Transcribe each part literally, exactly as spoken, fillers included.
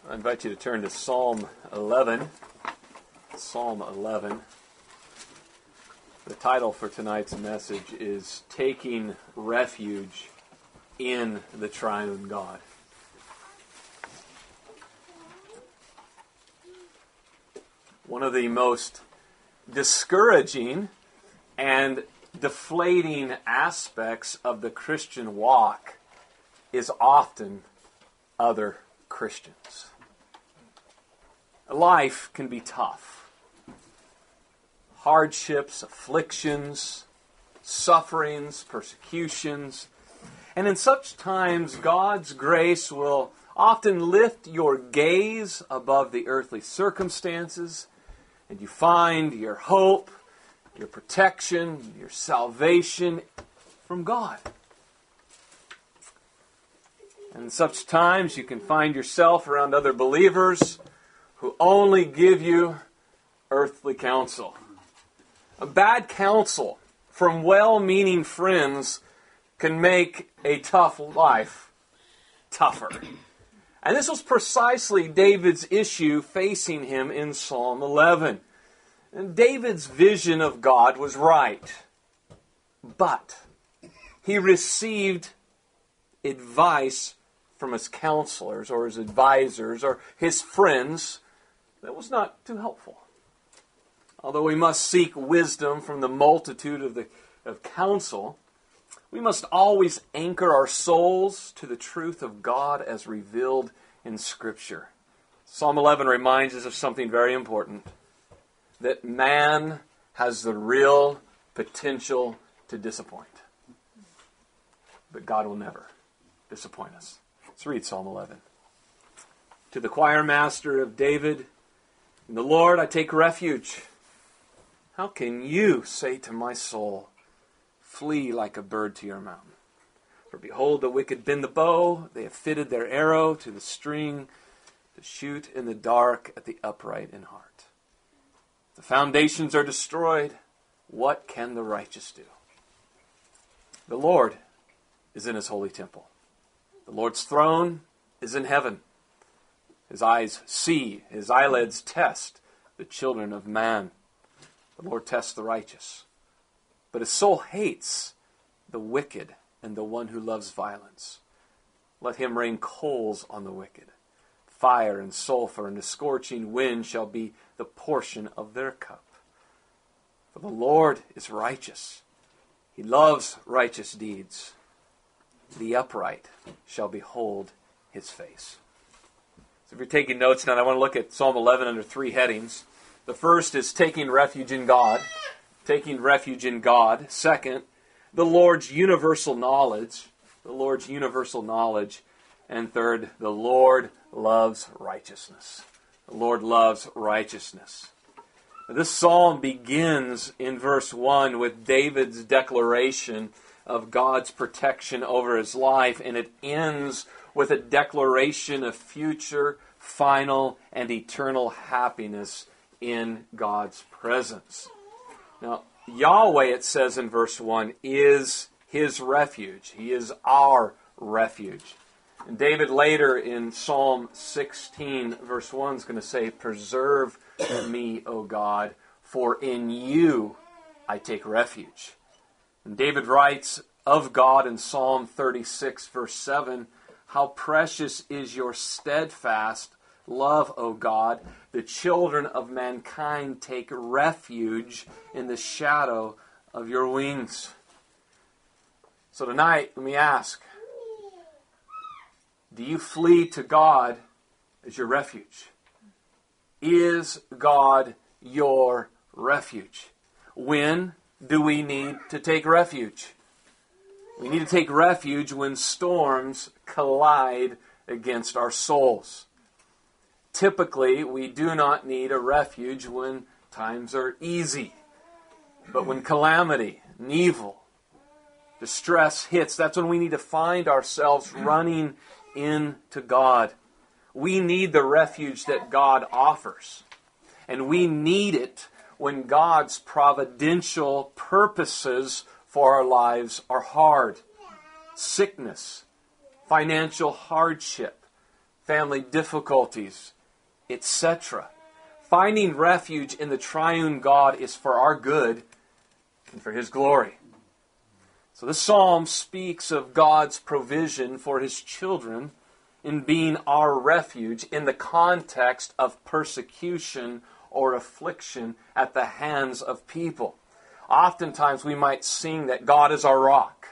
I invite you to turn to Psalm eleven. Psalm eleven. The title for tonight's message is Taking Refuge in the Triune God. One of the most discouraging and deflating aspects of the Christian walk is often other Christians. Life can be tough. Hardships, afflictions, sufferings, persecutions. And in such times, God's grace will often lift your gaze above the earthly circumstances, and you find your hope, your protection, your salvation from God. And in such times, you can find yourself around other believers who only give you earthly counsel. A bad counsel from well-meaning friends can make a tough life tougher. And this was precisely David's issue facing him in Psalm eleven. And David's vision of God was right. But he received advice from his counselors or his advisors or his friends that was not too helpful. Although we must seek wisdom from the multitude of the of counsel, we must always anchor our souls to the truth of God as revealed in Scripture. Psalm eleven reminds us of something very important, that man has the real potential to disappoint. But God will never disappoint us. Let's read Psalm eleven. To the choir master of David, in the Lord I take refuge. How can you say to my soul, flee like a bird to your mountain? For behold, the wicked bend the bow, they have fitted their arrow to the string, to shoot in the dark at the upright in heart. The foundations are destroyed. What can the righteous do? The Lord is in his holy temple. The Lord's throne is in heaven. His eyes see, his eyelids test the children of man. The Lord tests the righteous, but his soul hates the wicked and the one who loves violence. Let him rain coals on the wicked. Fire and sulfur and a scorching wind shall be the portion of their cup. For the Lord is righteous. He loves righteous deeds. The upright shall behold his face. So if you're taking notes now, I want to look at Psalm eleven under three headings. The first is taking refuge in God. Taking refuge in God. Second, the Lord's universal knowledge. The Lord's universal knowledge. And third, the Lord loves righteousness. The Lord loves righteousness. Now, this psalm begins in verse one with David's declaration of God's protection over his life, and it ends with a declaration of future, final, and eternal happiness in God's presence. Now, Yahweh, it says in verse one, is his refuge. He is our refuge. And David later in Psalm sixteen, verse one, is going to say, preserve me, O God, for in you I take refuge. And David writes of God in Psalm thirty-six, verse seven, how precious is your steadfast love, O God. The children of mankind take refuge in the shadow of your wings. So tonight, let me ask, do you flee to God as your refuge? Is God your refuge? When do we need to take refuge? We need to take refuge when storms collide against our souls. Typically, we do not need a refuge when times are easy. But when calamity and evil, distress hits, that's when we need to find ourselves running into God. We need the refuge that God offers. And we need it when God's providential purposes for our lives are hard. Sickness, financial hardship, family difficulties, et cetera. Finding refuge in the triune God is for our good and for His glory. So this psalm speaks of God's provision for His children in being our refuge in the context of persecution or affliction at the hands of people. Oftentimes we might sing that God is our rock.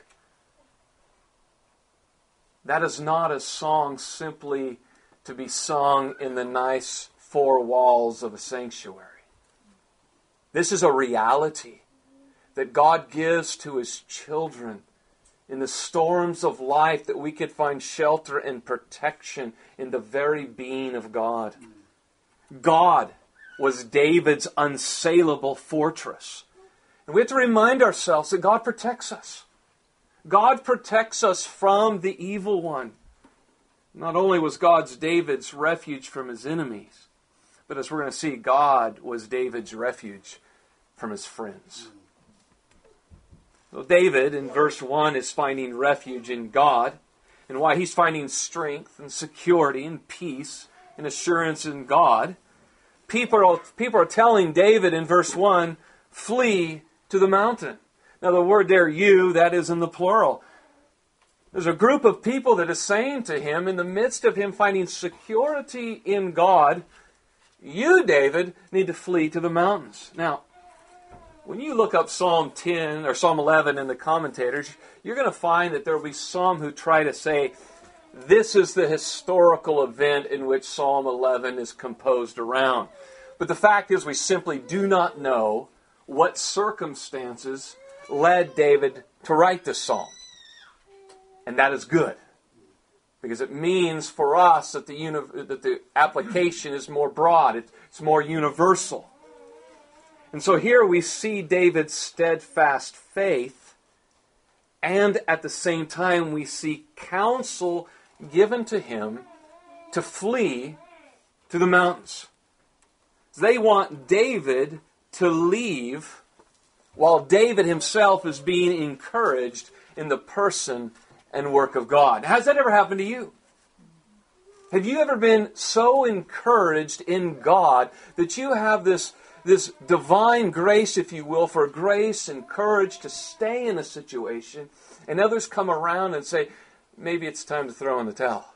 That is not a song simply to be sung in the nice four walls of a sanctuary. This is a reality that God gives to His children in the storms of life, that we could find shelter and protection in the very being of God. God was David's unassailable fortress. And we have to remind ourselves that God protects us. God protects us from the evil one. Not only was God's David's refuge from his enemies, but as we're going to see, God was David's refuge from his friends. So David, in verse one, is finding refuge in God. And why he's finding strength and security and peace and assurance in God. People are, people are telling David in verse one, flee to the mountain. Now the word there, you, that is in the plural. There's a group of people that is saying to him, in the midst of him finding security in God, you, David, need to flee to the mountains. Now, when you look up Psalm ten or Psalm eleven in the commentators, you're going to find that there will be some who try to say, this is the historical event in which Psalm eleven is composed around. But the fact is, we simply do not know what circumstances led David to write this psalm. And that is good, because it means for us that the, uni- that the application is more broad, it's more universal. And so here we see David's steadfast faith, and at the same time we see counsel given to him to flee to the mountains. They want David to leave while David himself is being encouraged in the person and work of God. Has that ever happened to you? Have you ever been so encouraged in God that you have this This divine grace, if you will, for grace and courage to stay in a situation, and others come around and say, maybe it's time to throw in the towel?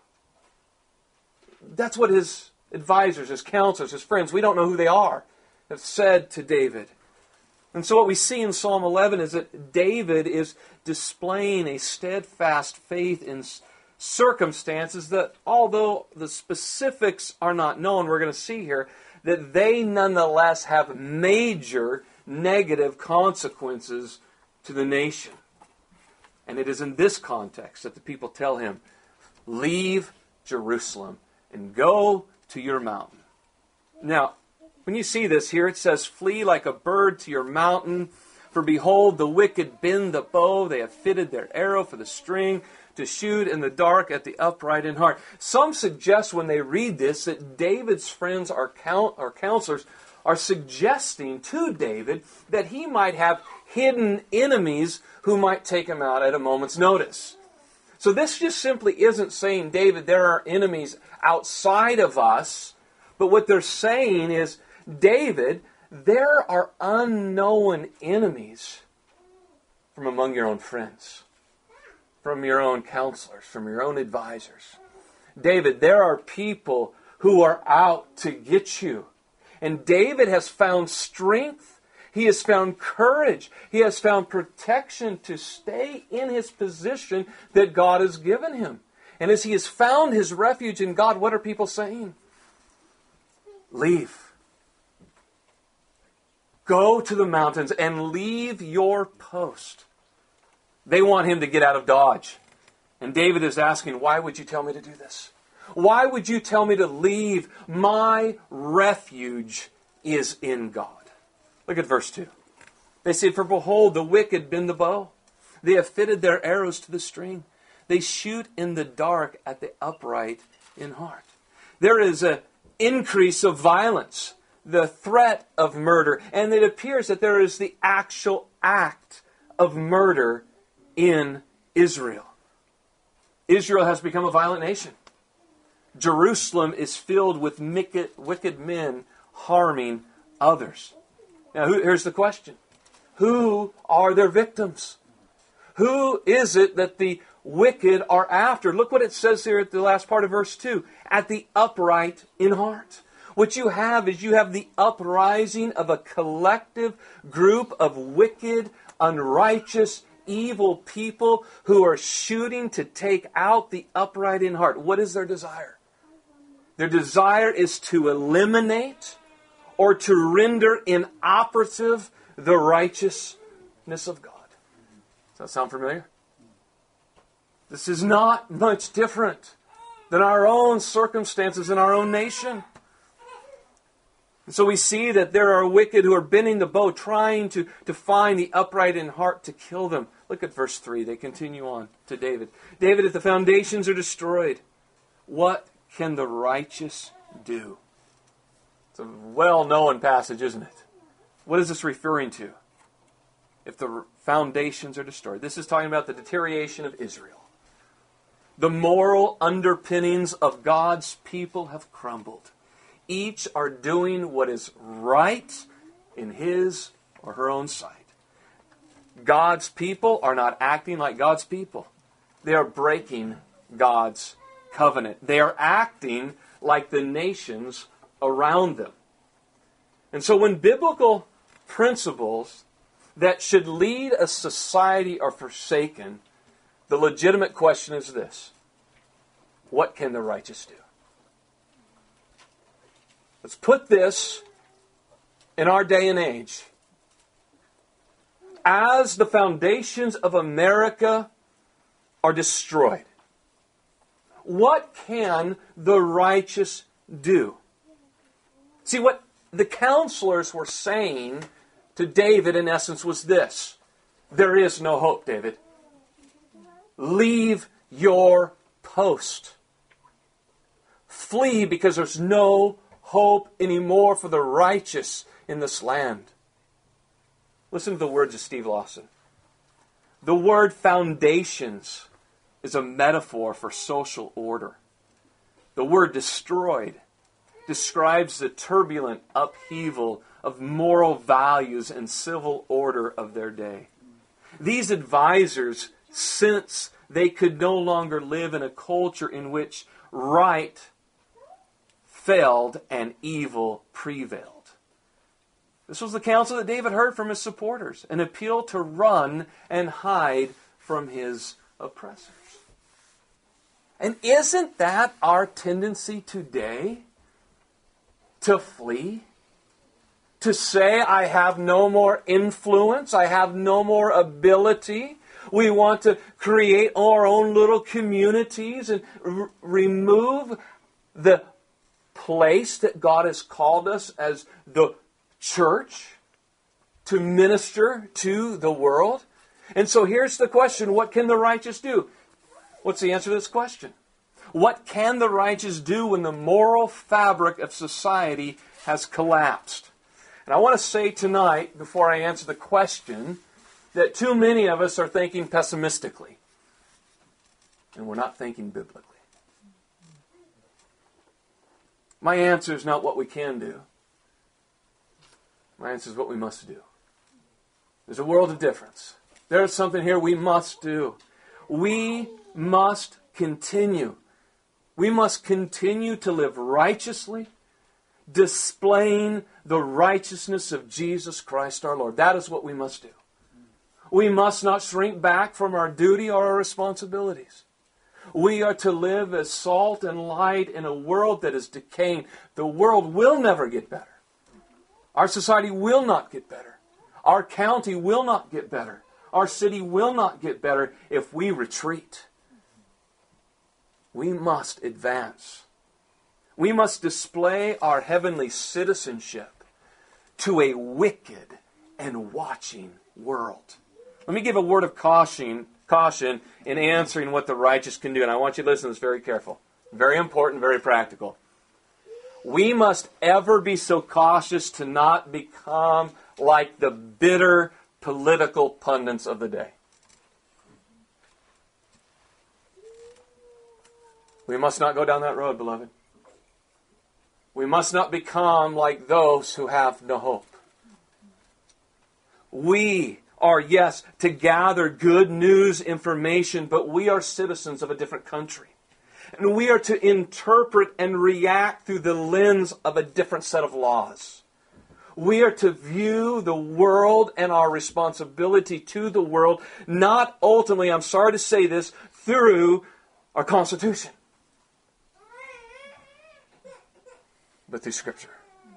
That's what his advisors, his counselors, his friends, we don't know who they are, have said to David. And so what we see in Psalm eleven is that David is displaying a steadfast faith in circumstances that, although the specifics are not known, we're going to see here, that they nonetheless have major negative consequences to the nation. And it is in this context that the people tell him, leave Jerusalem and go to your mountain. Now, when you see this here, it says, flee like a bird to your mountain, for behold, the wicked bend the bow, they have fitted their arrow for the string, to shoot in the dark at the upright in heart. Some suggest when they read this that David's friends or, count, or counselors are suggesting to David that he might have hidden enemies who might take him out at a moment's notice. So this just simply isn't saying, David, there are enemies outside of us, but what they're saying is, David, there are unknown enemies from among your own friends, from your own counselors, from your own advisors. David, there are people who are out to get you. And David has found strength. He has found courage. He has found protection to stay in his position that God has given him. And as he has found his refuge in God, what are people saying? Leave. Go to the mountains and leave your post. They want him to get out of Dodge. And David is asking, why would you tell me to do this? Why would you tell me to leave? My refuge is in God. Look at verse two. They say, for behold, the wicked bend the bow. They have fitted their arrows to the string. They shoot in the dark at the upright in heart. There is an increase of violence, the threat of murder, and it appears that there is the actual act of murder in Israel. Israel has become a violent nation. Jerusalem is filled with wicked, wicked men harming others. Now, who, here's the question. Who are their victims? Who is it that the wicked are after? Look what it says here at the last part of verse two. At the upright in heart. What you have is you have the uprising of a collective group of wicked, unrighteous, evil people who are shooting to take out the upright in heart. What is their desire? Their desire is to eliminate or to render inoperative the righteousness of God. Does that sound familiar? This is not much different than our own circumstances in our own nation. And so we see that there are wicked who are bending the bow, trying to, to find the upright in heart to kill them. Look at verse three. They continue on to David. David, if the foundations are destroyed, what can the righteous do? It's a well-known passage, isn't it? What is this referring to? If the foundations are destroyed. This is talking about the deterioration of Israel. The moral underpinnings of God's people have crumbled. Each are doing what is right in his or her own sight. God's people are not acting like God's people. They are breaking God's covenant. They are acting like the nations around them. And so when biblical principles that should lead a society are forsaken, the legitimate question is this: what can the righteous do? Let's put this in our day and age. As the foundations of America are destroyed, what can the righteous do? See, what the counselors were saying to David, in essence, was this: there is no hope, David. Leave your post. Flee, because there's no hope anymore for the righteous in this land. Listen to the words of Steve Lawson. The word foundations is a metaphor for social order. The word destroyed describes the turbulent upheaval of moral values and civil order of their day. These advisors, since they could no longer live in a culture in which right failed and evil prevailed. This was the counsel that David heard from his supporters, an appeal to run and hide from his oppressors. And isn't that our tendency today? To flee? To say, I have no more influence, I have no more ability. We want to create our own little communities and r- remove the place that God has called us as the church to minister to the world. And so here's the question: what can the righteous do? What's the answer to this question? What can the righteous do when the moral fabric of society has collapsed? And I want to say tonight, before I answer the question, that too many of us are thinking pessimistically. And we're not thinking biblically. My answer is not what we can do. My answer is what we must do. There's a world of difference. There's something here we must do. We must continue. We must continue to live righteously, displaying the righteousness of Jesus Christ our Lord. That is what we must do. We must not shrink back from our duty or our responsibilities. We are to live as salt and light in a world that is decaying. The world will never get better. Our society will not get better. Our county will not get better. Our city will not get better if we retreat. We must advance. We must display our heavenly citizenship to a wicked and watching world. Let me give a word of caution, caution in answering what the righteous can do. And I want you to listen to this very careful. Very important, very practical. We must ever be so cautious to not become like the bitter political pundits of the day. We must not go down that road, beloved. We must not become like those who have no hope. We are, yes, to gather good news information, but we are citizens of a different country. And we are to interpret and react through the lens of a different set of laws. We are to view the world and our responsibility to the world, not ultimately, I'm sorry to say this, through our Constitution, but through Scripture.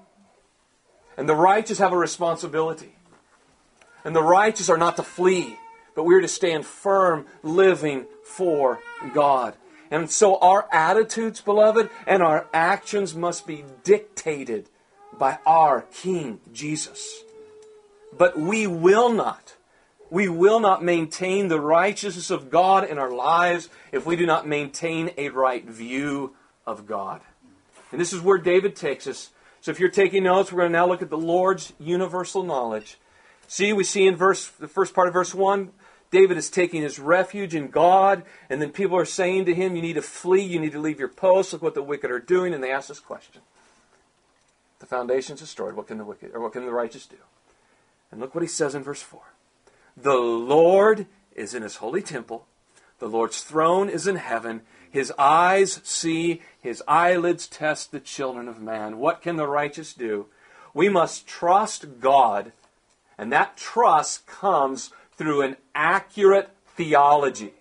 And the righteous have a responsibility. And the righteous are not to flee, but we are to stand firm, living for God. And so our attitudes, beloved, and our actions must be dictated by our King Jesus. But we will not, we will not maintain the righteousness of God in our lives if we do not maintain a right view of God. And this is where David takes us. So if you're taking notes, we're going to now look at the Lord's universal knowledge. See, we see in verse the first part of verse one, David is taking his refuge in God, and then people are saying to him, you need to flee, you need to leave your post, look what the wicked are doing, and they ask this question. The foundation's destroyed, what can the wicked or what can the righteous do? And look what he says in verse four. The Lord is in his holy temple, the Lord's throne is in heaven, his eyes see, his eyelids test the children of man. What can the righteous do? We must trust God, and that trust comes through an accurate theology.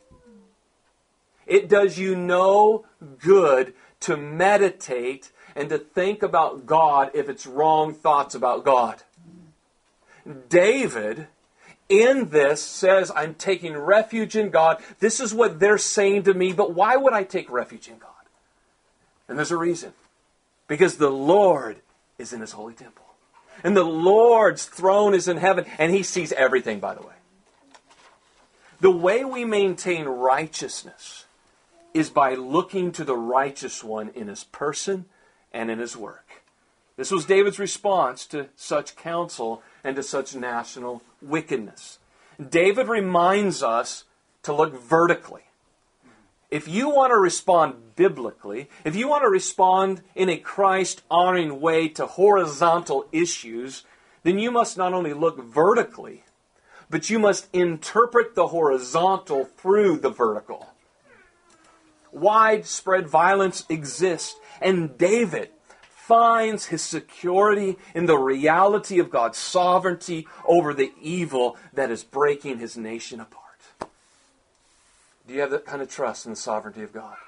It does you no good to meditate and to think about God if it's wrong thoughts about God. David, in this, says, I'm taking refuge in God. This is what they're saying to me, but why would I take refuge in God? And there's a reason. Because the Lord is in his holy temple. And the Lord's throne is in heaven, and he sees everything, by the way. The way we maintain righteousness is by looking to the righteous one in his person and in his work. This was David's response to such counsel and to such national wickedness. David reminds us to look vertically. If you want to respond biblically, if you want to respond in a Christ-honoring way to horizontal issues, then you must not only look vertically, but you must interpret the horizontal through the vertical. Widespread violence exists, and David finds his security in the reality of God's sovereignty over the evil that is breaking his nation apart. Do you have that kind of trust in the sovereignty of God?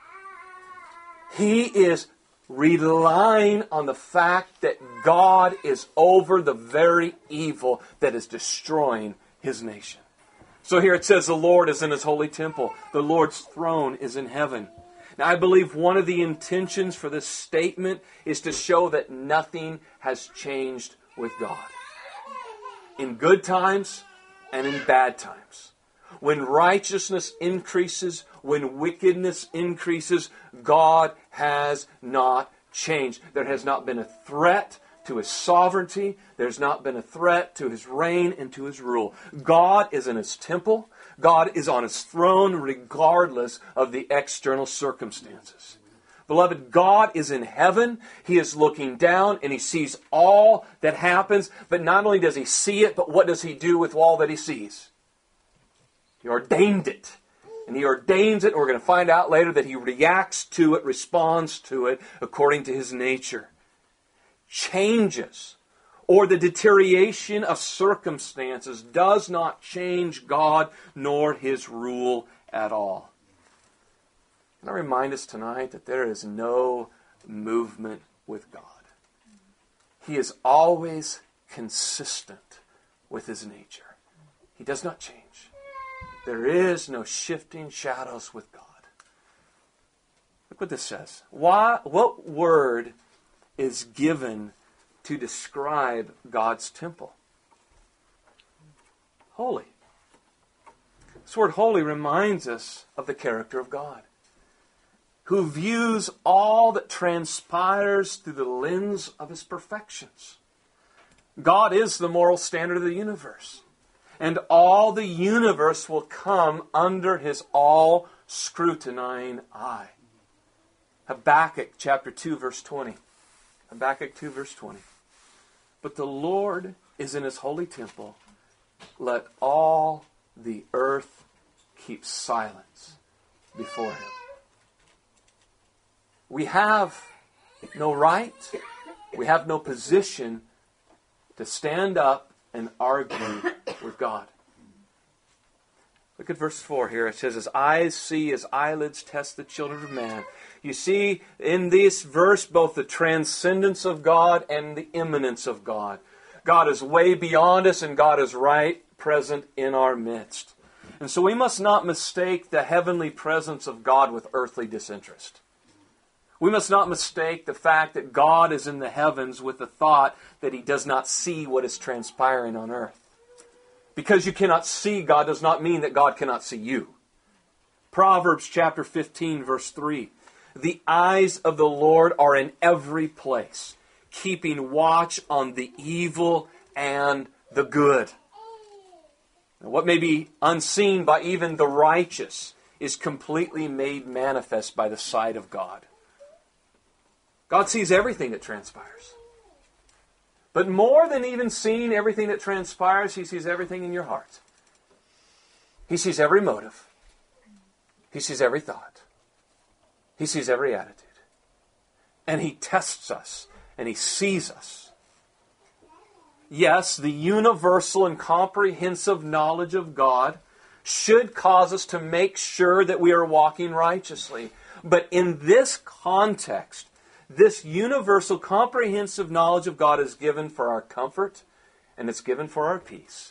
He is relying on the fact that God is over the very evil that is destroying his nation. So here it says the Lord is in his holy temple. The Lord's throne is in heaven. Now I believe one of the intentions for this statement is to show that nothing has changed with God. In good times and in bad times. When righteousness increases, when wickedness increases, God has not changed. There has not been a threat to his sovereignty. There's not been a threat to his reign and to his rule. God is in his temple. God is on his throne regardless of the external circumstances. Beloved, God is in heaven. He is looking down and he sees all that happens. But not only does he see it, but what does he do with all that he sees? He ordained it. And he ordains it, and we're going to find out later that he reacts to it, responds to it according to his nature. Changes or the deterioration of circumstances does not change God nor his rule at all. And I remind us tonight that there is no movement with God. He is always consistent with his nature. He does not change. There is no shifting shadows with God. Look what this says. Why, what word is given to describe God's temple? Holy. This word holy reminds us of the character of God, who views all that transpires through the lens of his perfections. God is the moral standard of the universe. And all the universe will come under his all-scrutinizing eye. Habakkuk chapter two, verse twenty. Habakkuk two, verse twenty. But the Lord is in his holy temple. Let all the earth keep silence before him. We have no right, we have no position to stand up and argue with God. Look at verse four here. It says, his eyes see, his eyelids test the children of man. You see in this verse both the transcendence of God and the immanence of God. God is way beyond us and God is right present in our midst. And so we must not mistake the heavenly presence of God with earthly disinterest. We must not mistake the fact that God is in the heavens with the thought that He does not see what is transpiring on earth. Because you cannot see God does not mean that God cannot see you. Proverbs chapter fifteen, verse three. The eyes of the Lord are in every place, keeping watch on the evil and the good. Now, what may be unseen by even the righteous is completely made manifest by the sight of God. God sees everything that transpires. But more than even seeing everything that transpires, He sees everything in your heart. He sees every motive. He sees every thought. He sees every attitude. And He tests us, and He sees us. Yes, the universal and comprehensive knowledge of God should cause us to make sure that we are walking righteously. But in this context, this universal, comprehensive knowledge of God is given for our comfort and it's given for our peace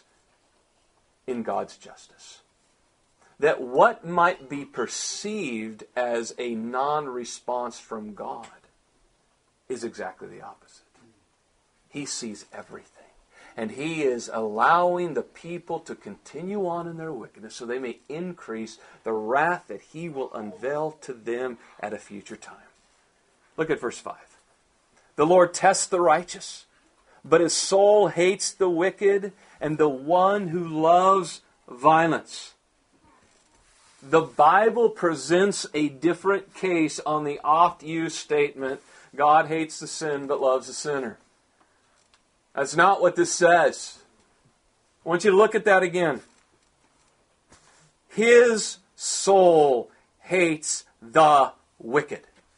in God's justice. That what might be perceived as a non-response from God is exactly the opposite. He sees everything. And He is allowing the people to continue on in their wickedness so they may increase the wrath that He will unveil to them at a future time. Look at verse five. The Lord tests the righteous, but His soul hates the wicked and the one who loves violence. The Bible presents a different case on the oft-used statement, God hates the sin but loves the sinner. That's not what this says. I want you to look at that again. His soul hates the wicked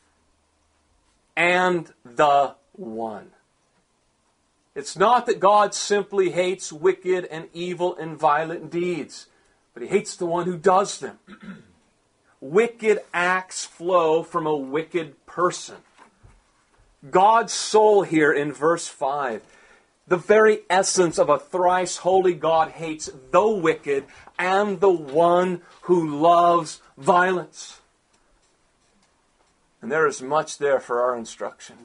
and the one. It's not that God simply hates wicked and evil and violent deeds, but He hates the one who does them. Wicked acts flow from a wicked person. God's soul here in verse five, the very essence of a thrice holy God, hates the wicked and the one who loves violence. And there is much there for our instruction.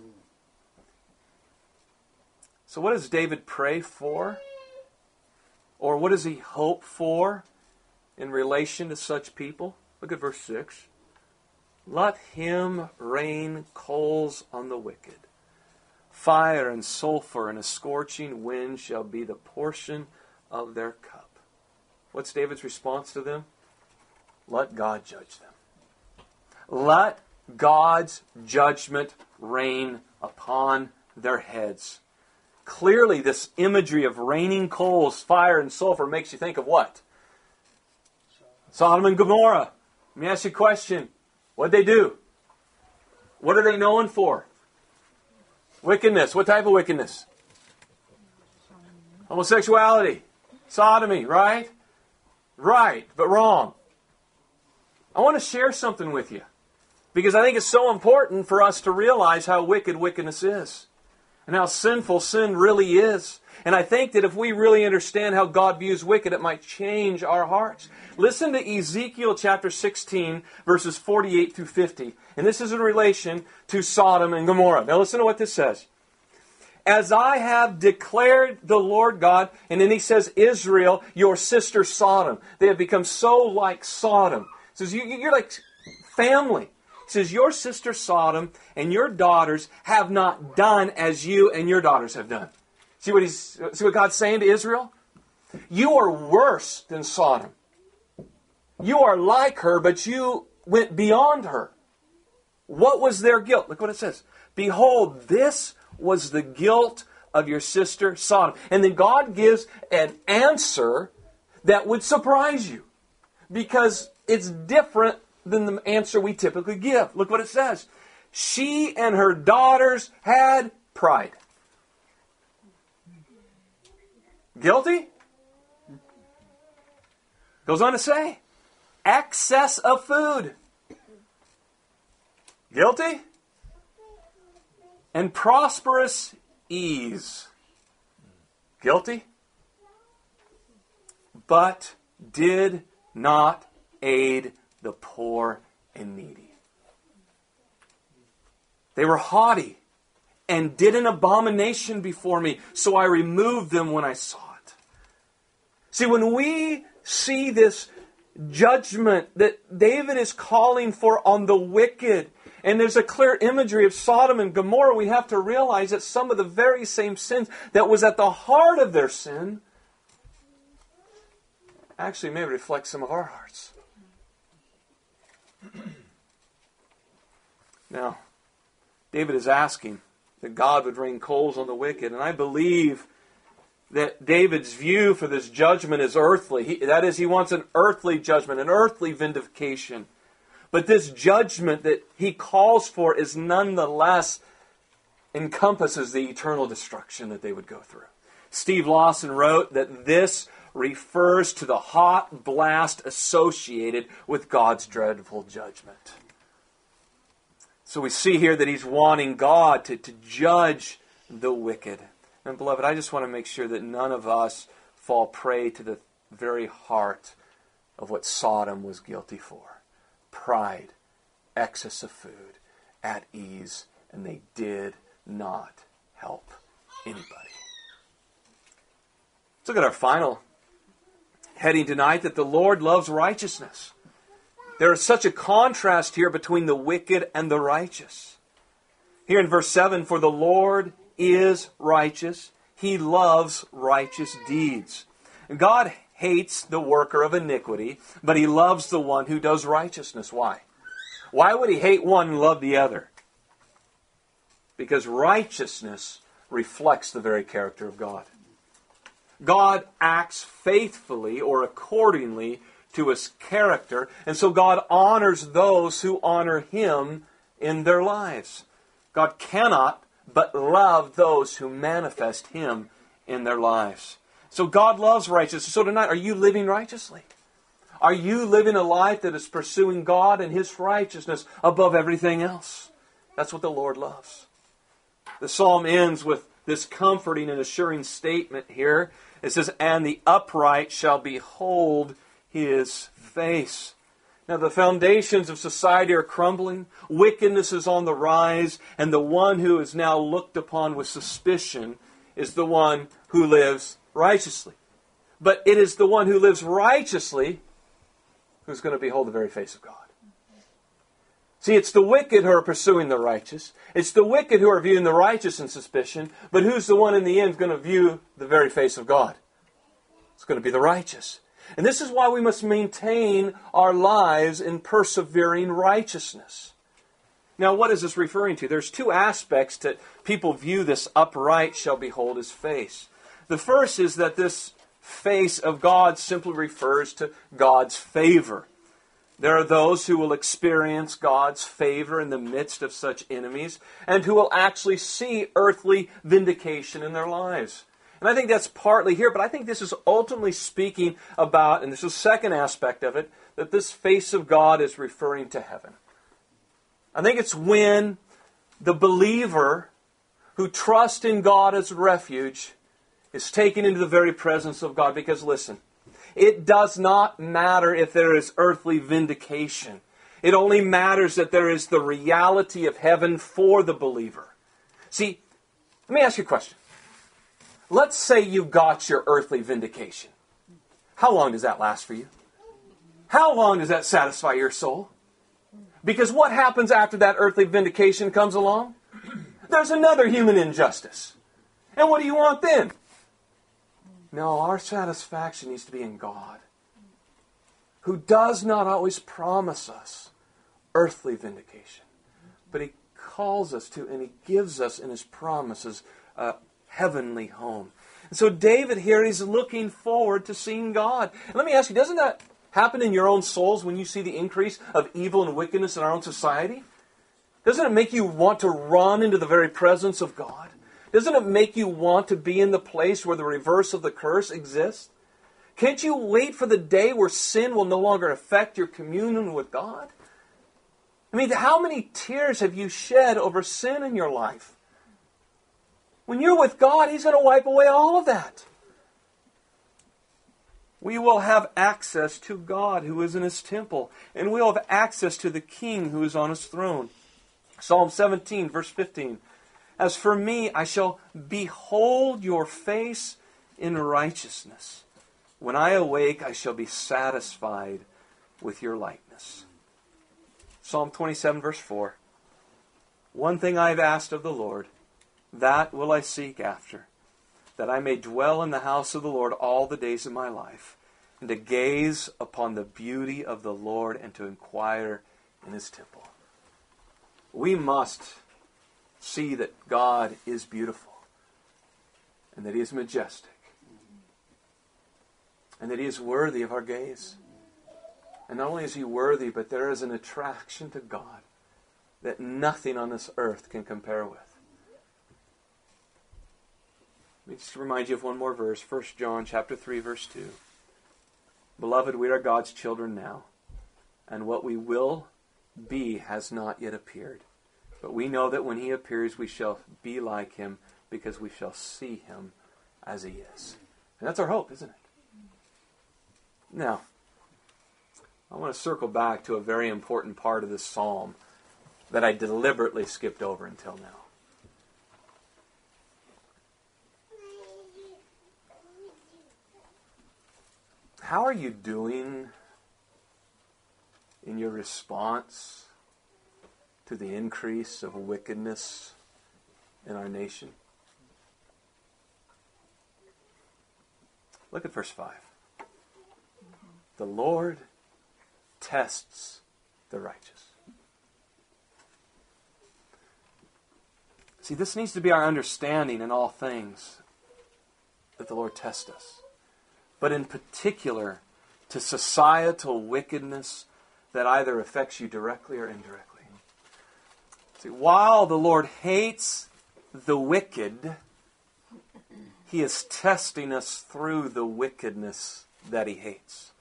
So what does David pray for? Or what does he hope for in relation to such people? Look at verse six. Let him rain coals on the wicked. Fire and sulfur and a scorching wind shall be the portion of their cup. What's David's response to them? Let God judge them. Let God's judgment rain upon their heads. Clearly, this imagery of raining coals, fire, and sulfur makes you think of what? Sodom and Gomorrah. Let me ask you a question. What did they do? What are they known for? Wickedness. What type of wickedness? Homosexuality. Sodomy, right? Right, but wrong. I want to share something with you, because I think it's so important for us to realize how wicked wickedness is and how sinful sin really is. And I think that if we really understand how God views wicked, it might change our hearts. Listen to Ezekiel chapter sixteen, verses forty-eight through fifty. And this is in relation to Sodom and Gomorrah. Now listen to what this says. As I have declared the Lord God, and then he says, Israel, your sister Sodom. They have become so like Sodom. He says, you, you're like family. He says, your sister Sodom and your daughters have not done as you and your daughters have done. See what he's, see what God's saying to Israel? You are worse than Sodom. You are like her, but you went beyond her. What was their guilt? Look what it says. Behold, this was the guilt of your sister Sodom. And then God gives an answer that would surprise you, because it's different than the answer we typically give. Look what it says. She and her daughters had pride. Guilty? Goes on to say, excess of food. Guilty? And prosperous ease. Guilty? But did not aid the poor and needy. They were haughty and did an abomination before me, so I removed them when I saw it. See, when we see this judgment that David is calling for on the wicked, and there's a clear imagery of Sodom and Gomorrah, we have to realize that some of the very same sins that was at the heart of their sin actually may reflect some of our hearts. Now, David is asking that God would rain coals on the wicked, and I believe that David's view for this judgment is earthly. He, that is, he wants an earthly judgment, an earthly vindication. But this judgment that he calls for is nonetheless encompasses the eternal destruction that they would go through. Steve Lawson wrote that this refers to the hot blast associated with God's dreadful judgment. So we see here that he's wanting God to, to judge the wicked. And beloved, I just want to make sure that none of us fall prey to the very heart of what Sodom was guilty for. Pride, excess of food, at ease, and they did not help anybody. Let's look at our final heading tonight, that the Lord loves righteousness. There is such a contrast here between the wicked and the righteous. Here in verse seven, for the Lord is righteous. He loves righteous deeds. God hates the worker of iniquity, but He loves the one who does righteousness. Why? Why would He hate one and love the other? Because righteousness reflects the very character of God. God acts faithfully or accordingly to His character, and so God honors those who honor Him in their lives. God cannot but love those who manifest Him in their lives. So God loves righteousness. So tonight, are you living righteously? Are you living a life that is pursuing God and His righteousness above everything else? That's what the Lord loves. The psalm ends with this comforting and assuring statement here. It says, and the upright shall behold His face. Now the foundations of society are crumbling, wickedness is on the rise, and the one who is now looked upon with suspicion is the one who lives righteously. But it is the one who lives righteously who's going to behold the very face of God. See, it's the wicked who are pursuing the righteous. It's the wicked who are viewing the righteous in suspicion. But who's the one in the end going to view the very face of God? It's going to be the righteous. And this is why we must maintain our lives in persevering righteousness. Now, what is this referring to? There's two aspects that people view this upright shall behold His face. The first is that this face of God simply refers to God's favor. There are those who will experience God's favor in the midst of such enemies and who will actually see earthly vindication in their lives. And I think that's partly here, but I think this is ultimately speaking about, and this is the second aspect of it, that this face of God is referring to heaven. I think it's when the believer who trusts in God as refuge is taken into the very presence of God. Because listen, it does not matter if there is earthly vindication. It only matters that there is the reality of heaven for the believer. See, let me ask you a question. Let's say you got your earthly vindication. How long does that last for you? How long does that satisfy your soul? Because what happens after that earthly vindication comes along? There's another human injustice. And what do you want then? No, our satisfaction needs to be in God, who does not always promise us earthly vindication, but He calls us to, and He gives us in His promises a heavenly home. And so David here, he's looking forward to seeing God. And let me ask you, doesn't that happen in your own souls when you see the increase of evil and wickedness in our own society? Doesn't it make you want to run into the very presence of God? Doesn't it make you want to be in the place where the reverse of the curse exists? Can't you wait for the day where sin will no longer affect your communion with God? I mean, how many tears have you shed over sin in your life? When you're with God, He's going to wipe away all of that. We will have access to God who is in His temple, and we will have access to the King who is on His throne. Psalm seventeen, verse fifteen. As for me, I shall behold your face in righteousness. When I awake, I shall be satisfied with your likeness. Psalm twenty-seven, verse four. One thing I have asked of the Lord, that will I seek after, that I may dwell in the house of the Lord all the days of my life, and to gaze upon the beauty of the Lord and to inquire in His temple. We must see that God is beautiful, and that He is majestic, and that He is worthy of our gaze. And not only is He worthy, but there is an attraction to God that nothing on this earth can compare with. Let me just remind you of one more verse, First John chapter three, verse two. Beloved, we are God's children now, and what we will be has not yet appeared. But we know that when He appears, we shall be like Him, because we shall see Him as He is. And that's our hope, isn't it? Now, I want to circle back to a very important part of this psalm that I deliberately skipped over until now. How are you doing in your response to the increase of wickedness in our nation? Look at verse five. The Lord tests the righteous. See, this needs to be our understanding in all things, that the Lord tests us. But in particular, to societal wickedness that either affects you directly or indirectly. See, while the Lord hates the wicked, He is testing us through the wickedness that He hates.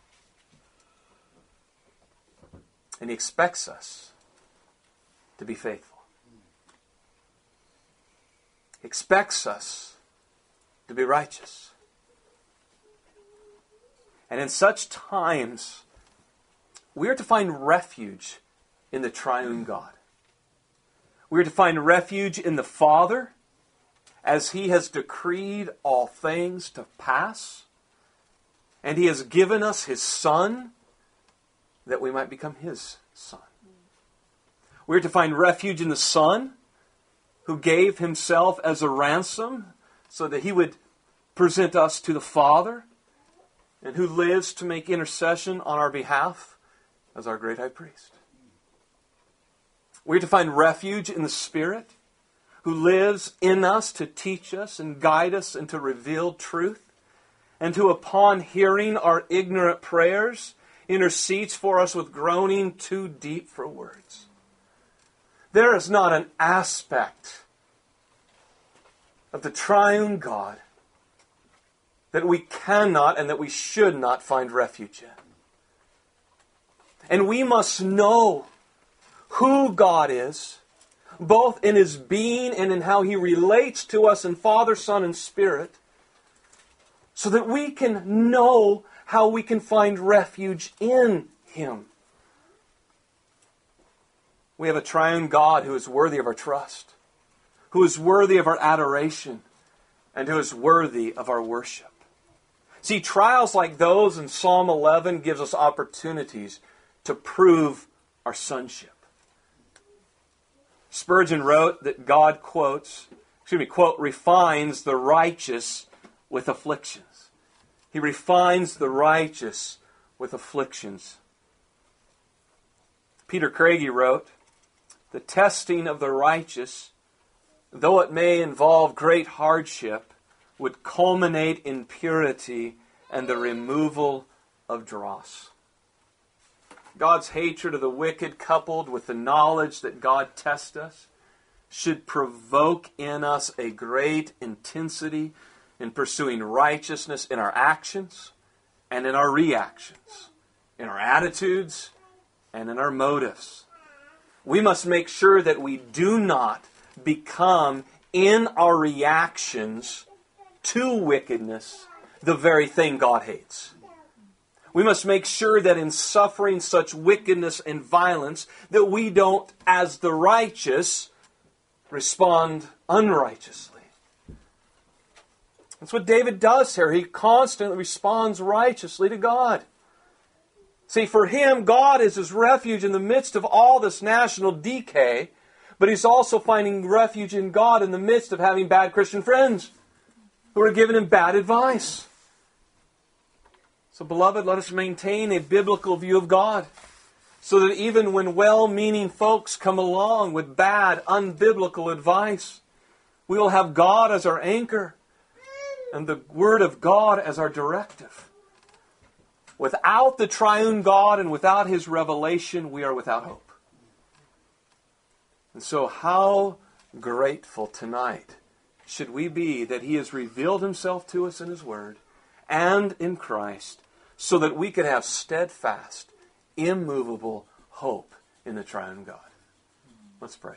And He expects us to be faithful. He expects us to be righteous. And in such times, we are to find refuge in the triune God. We are to find refuge in the Father, as He has decreed all things to pass. And He has given us His Son, that we might become His Son. We are to find refuge in the Son, who gave Himself as a ransom, so that He would present us to the Father, and who lives to make intercession on our behalf as our great high priest. We are to find refuge in the Spirit, who lives in us to teach us and guide us into revealed truth, and who, upon hearing our ignorant prayers, intercedes for us with groaning too deep for words. There is not an aspect of the triune God that we cannot and that we should not find refuge in. And we must know who God is, both in His being and in how He relates to us in Father, Son, and Spirit, so that we can know how we can find refuge in Him. We have a triune God who is worthy of our trust, who is worthy of our adoration, and who is worthy of our worship. See, trials like those in Psalm eleven gives us opportunities to prove our sonship. Spurgeon wrote that God quotes, excuse me, quote, refines the righteous with afflictions. He refines the righteous with afflictions. Peter Craigie wrote, The testing of the righteous, though it may involve great hardship, would culminate in purity and the removal of dross. God's hatred of the wicked, coupled with the knowledge that God tests us, should provoke in us a great intensity in pursuing righteousness in our actions and in our reactions, in our attitudes and in our motives. We must make sure that we do not become, in our reactions to wickedness, the very thing God hates. We must make sure that in suffering such wickedness and violence, that we don't, as the righteous, respond unrighteously. That's what David does here. He constantly responds righteously to God. See, for him, God is his refuge in the midst of all this national decay, but he's also finding refuge in God in the midst of having bad Christian friends who are giving him bad advice. So, beloved, let us maintain a biblical view of God, so that even when well-meaning folks come along with bad, unbiblical advice, we will have God as our anchor and the Word of God as our directive. Without the triune God and without His revelation, we are without hope. And so how grateful tonight should we be that He has revealed Himself to us in His Word and in Christ, so that we could have steadfast, immovable hope in the triune God. Let's pray.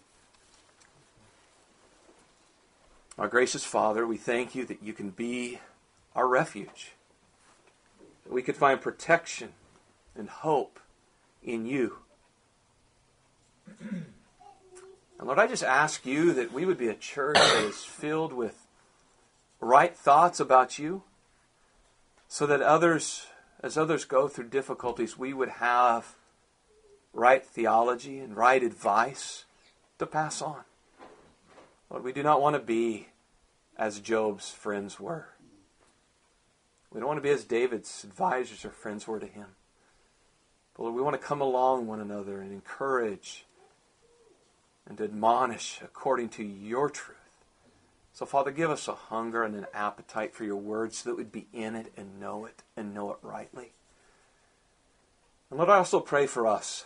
Our gracious Father, we thank You that You can be our refuge, that we could find protection and hope in You. And Lord, I just ask You that we would be a church that is filled with right thoughts about You, so that others, as others go through difficulties, we would have right theology and right advice to pass on. Lord, we do not want to be as Job's friends were. We don't want to be as David's advisors or friends were to him. But Lord, we want to come along one another and encourage and admonish according to Your truth. So, Father, give us a hunger and an appetite for Your word, so that we'd be in it and know it and know it rightly. And Lord, I also pray for us,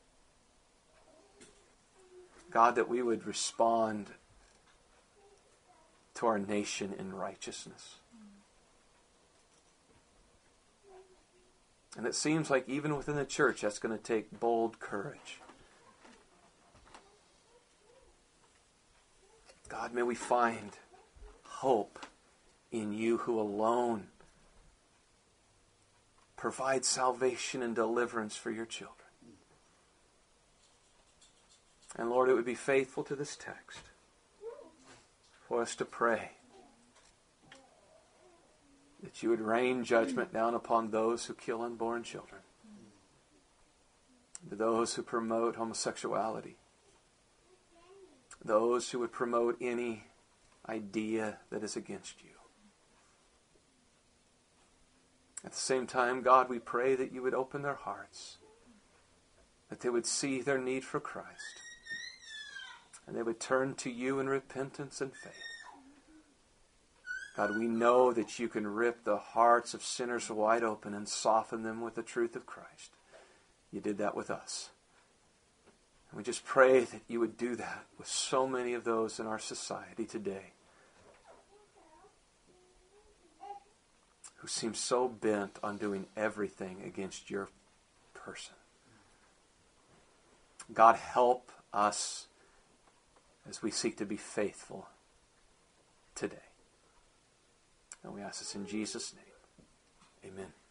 God, that we would respond to our nation in righteousness. And it seems like even within the church, that's going to take bold courage. God, may we find hope in You, who alone provides salvation and deliverance for Your children. And Lord, it would be faithful to this text for us to pray that You would rain judgment down upon those who kill unborn children, to those who promote homosexuality, those who would promote any idea that is against You. At the same time, God, we pray that You would open their hearts, that they would see their need for Christ, and they would turn to You in repentance and faith. God, we know that You can rip the hearts of sinners wide open and soften them with the truth of Christ. You did that with us. And we just pray that You would do that with so many of those in our society today who seem so bent on doing everything against Your person. God, help us as we seek to be faithful today. And we ask this in Jesus' name. Amen.